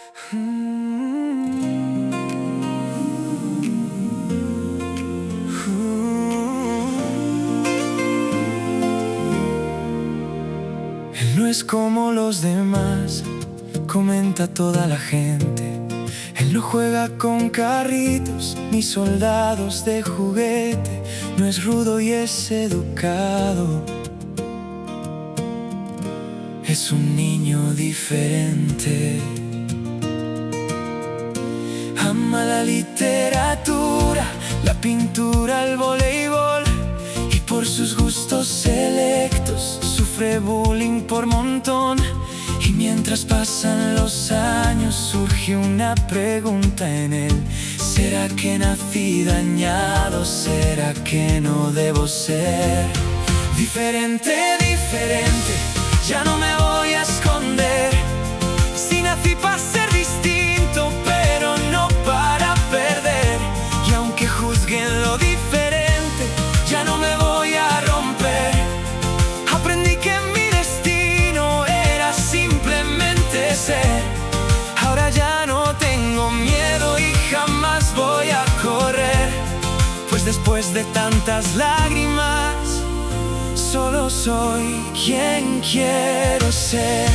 Él no es como los demás, comenta toda la gente. Él no juega con carritos ni soldados de juguete. No es rudo y es educado. Es un niño diferente. Ama la literatura, la pintura, el voleibol, y por sus gustos selectos sufre bullying por montón. Y mientras pasan los años surge una pregunta en él: ¿será que nací dañado? ¿Será que no debo ser diferente, diferente? Ya no me voy a esconder. Si nací para ser distinto, pero no para perder. Y aunque juzguen lo diferente, ya no me voy a romper. Aprendí que mi destino era simplemente ser. Ahora ya no tengo miedo y jamás voy a correr, pues después de tantas lágrimas solo soy quien quiero ser.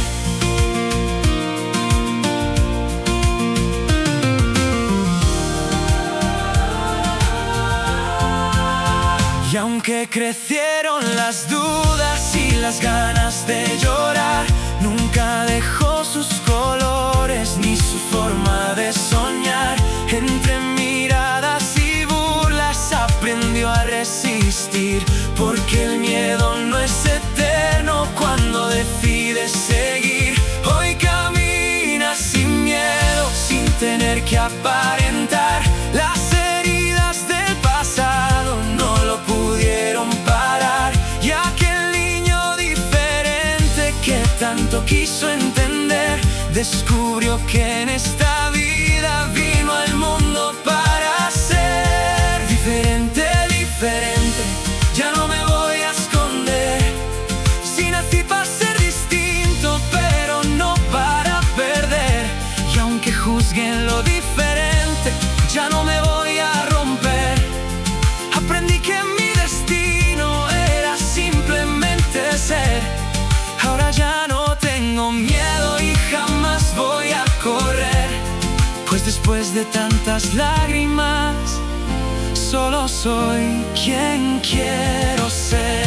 Y aunque crecieron las dudas y las ganas de llorar, nunca dejó sus colores ni su forma de soñar. Entre miradas y burlas aprendió a resistir, porque el miedo no es eterno cuando decides seguir. Hoy camina sin miedo, sin tener que aparentar. Las heridas del pasado no lo pudieron parar. Y aquel niño diferente que tanto quiso entender, descubrió que en esta vida vino al mundo para ser diferente, diferente. Ya no me voy a esconder. Si nací para ser distinto, pero no para perder. Y aunque juzguen lo diferente, ya no me voy a romper. Aprendí que mi destino era simplemente ser. Ahora ya no tengo miedo y jamás voy a correr, pues después de tantas lágrimas solo soy quien quiero ser.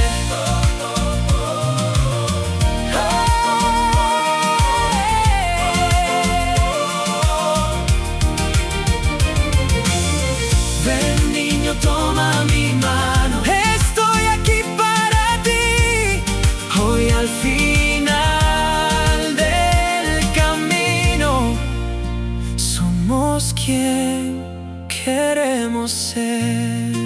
Ven, niño, toma mi mano. Estoy aquí para ti. Hoy al final del camino somos quien queremos ser.